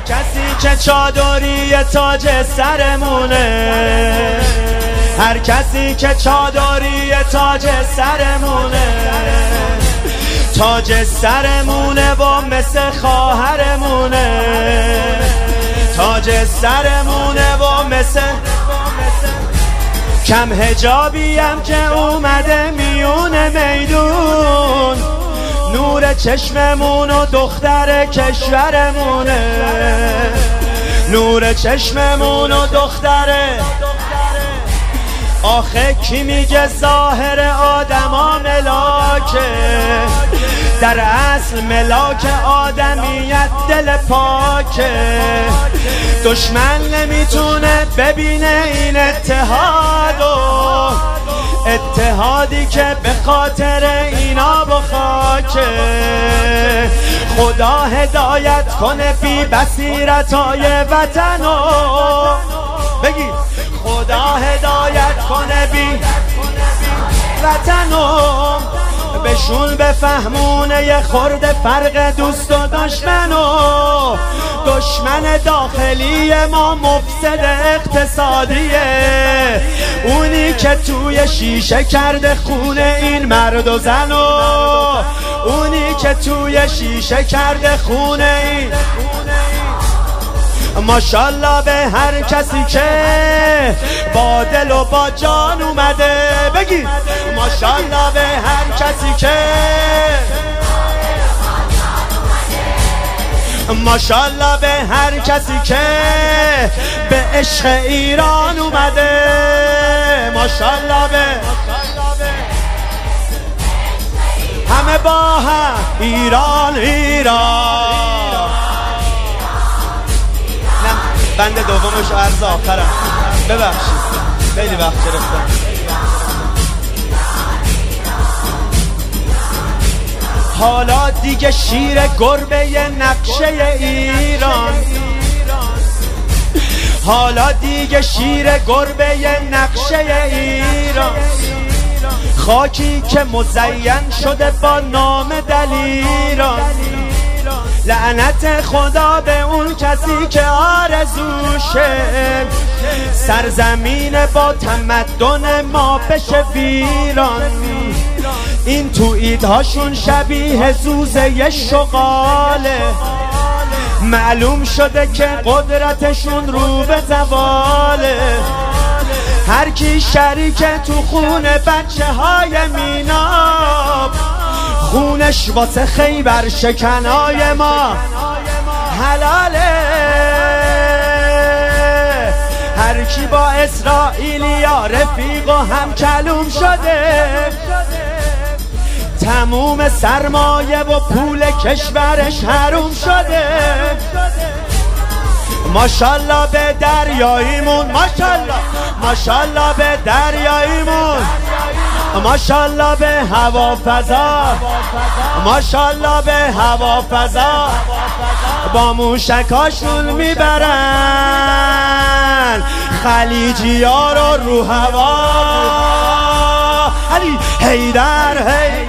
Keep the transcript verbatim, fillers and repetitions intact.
کسی که چادری تاج سرمونه، هر کسی که چادری تاج سرمونه، تاج سرمونه و مثل خواهرمونه، تاج سرمونه و مثل کم حجابیم که اومده میون میدون، نور چشممون و دختر کشورمونه، نور چشممون و دختره. آخه کی میگه ظاهر آدما ملاکه، در اصل ملاک آدمیت دل پاکه. دشمن نمیتونه ببینه این اتحادو، اتحادی که به خاطر اینا بخاکه. خدا هدایت کنه بی بصیرتای وطنو، بگید خدا هدایت کنه بی وطنو، بهشون بفهمونه یه خورده فرق دوست و دشمنو. دشمن داخلی ما مفسد اقتصادیه، اونی که توی شیشه کرده خونه این مرد و زنو، اونی که توی شیشه کرده خونه این. ماشالله به هر کسی که با دل و با جان اومده، بگید ماشالله به هر کسی که، ماشالله به هر کسی که به عشق ایران اومده، ماشالله به همه با هم ایران ایران. بند دومش عرض آخرم، ببخشید خیلی وقت گرفتم. حالا دیگه شیر گربه نقشه ایران، حالا دیگه شیر گربه نقشه ایران، خاکی که مزین شده با نام دلیران. لعنت خدا به اون کسی که آرزوشه سرزمین با تمدن ما بشه ویران. این توییدهاشون شبیه زوزه شغاله، معلوم شده که قدرتشون رو به زواله. هر کی شریکه تو خون بچه های میناب، خونش واسه خیبر شکنای ما حلاله. هر کی با اسرائیلیا رفیق و هم کلوم شده، تموم سرمایه و پول کشورش حروم شده. ماشالله به دریاییمون، ماشالله ماشالله به دریاییمون، ماشالله به هوا فضا، ماشالله به هوا فضا. با موشکاشون میبرن خلیجی ها رو رو هوا. علی حیدر هی